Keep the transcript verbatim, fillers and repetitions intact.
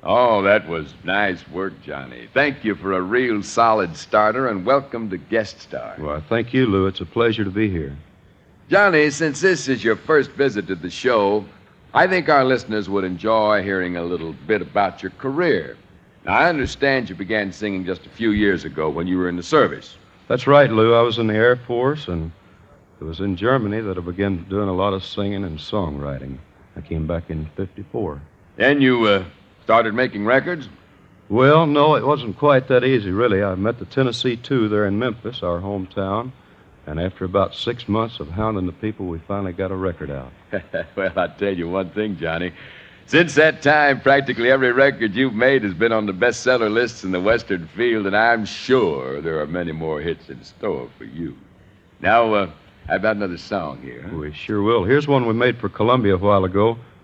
Oh, that was nice work, Johnny. Thank you for a real solid starter, and welcome to Guest Star. Well, thank you, Lou. It's a pleasure to be here. Johnny, since this is your first visit to the show, I think our listeners would enjoy hearing a little bit about your career. Now, I understand you began singing just a few years ago when you were in the service. That's right, Lou. I was in the Air Force, and it was in Germany that I began doing a lot of singing and songwriting. I came back in fifty-four. Then you uh, started making records? Well, no, it wasn't quite that easy, really. I met the Tennessee Two there in Memphis, our hometown, and after about six months of hounding the people, we finally got a record out. Well, I'll tell you one thing, Johnny. Since that time, practically every record you've made has been on the bestseller lists in the Western field, and I'm sure there are many more hits in store for you. Now, uh, how about another song here? Huh? We sure will. Here's one we made for Columbia a while ago.